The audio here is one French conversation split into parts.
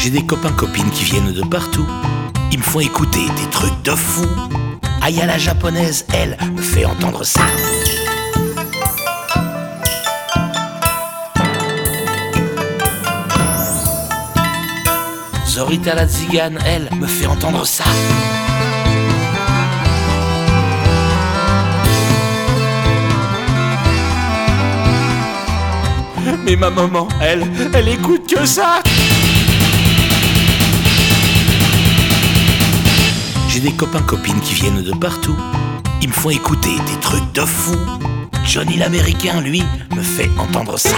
J'ai des copains copines qui viennent de partout. Ils me font écouter des trucs de fou. Aya la japonaise, elle, me fait entendre ça. Zorita la tzigane, elle, me fait entendre ça. Mais ma maman, elle écoute que ça. J'ai des copains copines qui viennent de partout. Ils me font écouter des trucs de fou. Johnny l'américain, lui, me fait entendre ça.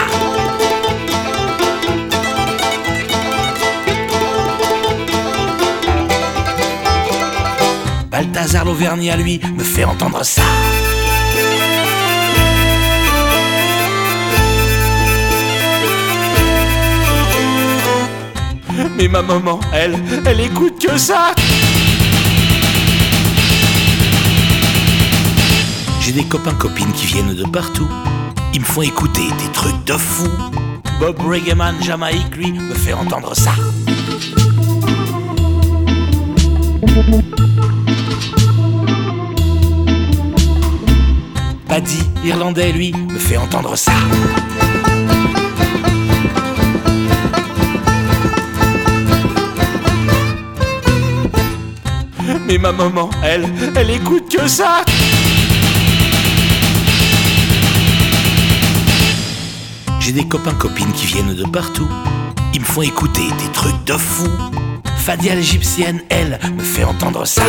Balthazar l'Auvergnat, lui, me fait entendre ça. Mais ma maman, elle écoute que ça. J'ai des copains copines qui viennent de partout. Ils me font écouter des trucs de fou. Bob Reggaeman Jamaïque, lui, me fait entendre ça. Paddy Irlandais, lui, me fait entendre ça. Mais ma maman, elle écoute que ça. J'ai des copains copines qui viennent de partout. Ils me font écouter des trucs de fou. Fadia l'égyptienne, elle, me fait entendre ça.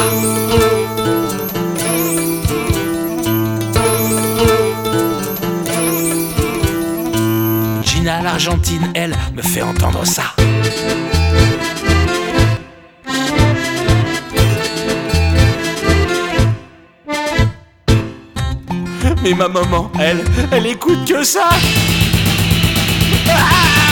Gina l'Argentine, elle, me fait entendre ça. Mais ma maman, elle écoute que ça. Ah!